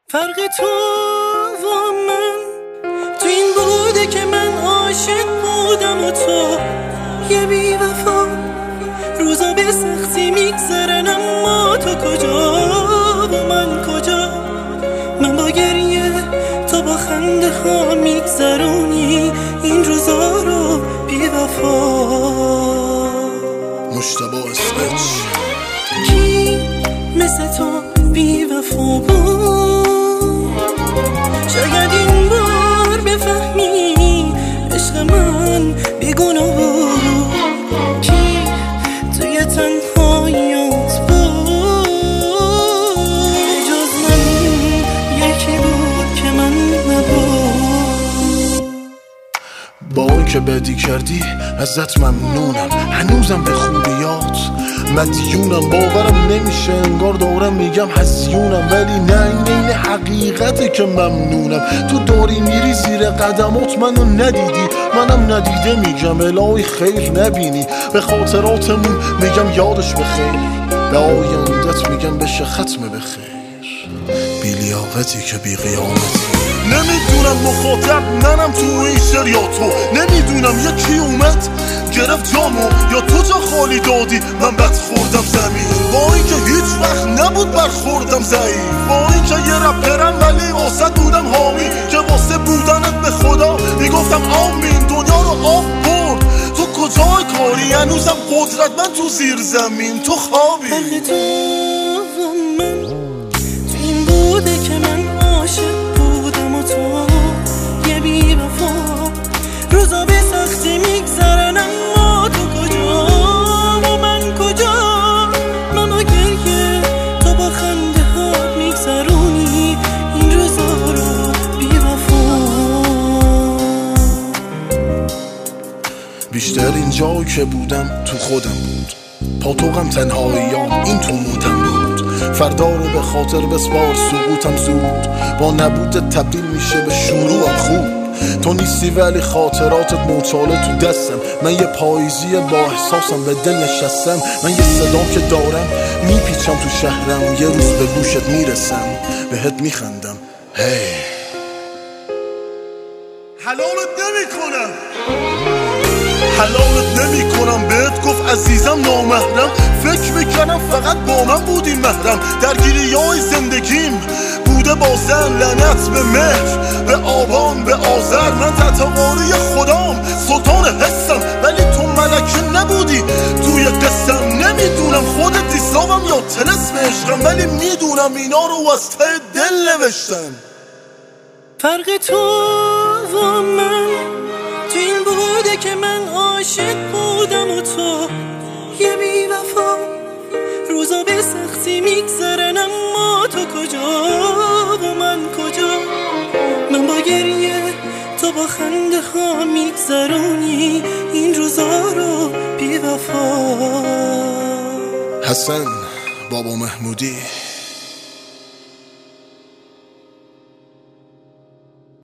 فرق تو و من تو این بوده که من عاشق بودم و تو یه بی وفا. روزا به سختی میگذرن اما تو کجا و من کجا؟ من با گریه تو با خنده ها میگذرونی این روزا رو بی وفا. مجتبی اسمچ کی مثل تو بی وفا بود؟ شاید این بار بفهمی عشق من بیگناه بود. کی توی تنهاییات بود جز من؟ یکی بود که من نبود. با اون که بدی کردی ازت ممنونم، هنوزم به خوبیات مدیونم. باورم نمیشه انگار دارم میگم هزیونم، ولی نه این حقیقته که ممنونم. تو داری میری زیر قدمات منو ندیدی، منم ندیده میگم الهی خیر نبینی. به خاطراتمون میگم یادش بخیر، به آیندت میگم بشه ختم بخیر. بی لیاقتی که بی قیامتی. نمیدونم مخاطب منم تو این شعر یا تو، نمیدونم یکی اومد گرفت جامو یا تو جا خالی دادی من بد خوردم زمین. با اینکه هیچ وقت نبود برخوردم ضعیف، با اینکه یه رپرم ولی واسه بودم حامی، که واسه بودنت به خدا میگفتم آمین. دنیا رو آب برد تو کجای کاری؟ هنوزم قدرتمند تو زیر زمین تو خوابی. فرق تو و من تو این بوده که من عاشق بودم و تو یه بی وفا. روزا به سختی میگذرن اما تو کجا و من کجا؟ من با گریه تو با خنده ها میگذرونی این روزا رو بی وفا. بیشتر اینجا که بودم تو خودم بود، پاتوقم تنهاییام این تو موتم بود. فردا رو به خاطر بسپار سقوطم زود، با نبودت تبدیل میشه به شروعم خوب. تو نیستی ولی خاطراتت موچاله تو دستم، من یه پاییزی با احساسم به دل نشستم. من یه صدام که دارم میپیچم تو شهرم، یه روز به گوشت میرسم بهت میخندم. هی حلالت نمیکنم، حلالت نمی کنم. بهت گفت عزیزم نامحرم، فکر میکنم فقط با من بودی محرم. درگیری های زندگیم بوده با زن، لعنت به مهر، به آبان، به آذر. من تتواری خدام سلطان حسم، ولی تو ملکه نبودی توی قسم. نمیدونم خودت دیسابم یا تلسم عشقم، ولی میدونم اینا رو از ته دل نوشتم. فرق تو و من تو این بوده که من عاشق بودم و تو یه بی وفا. روزا به سختی میگذرن اما تو کجا و من کجا؟ من با گریه تو با خنده ها میگذرونی این روزا رو بی وفا. حسن بابا محمودی.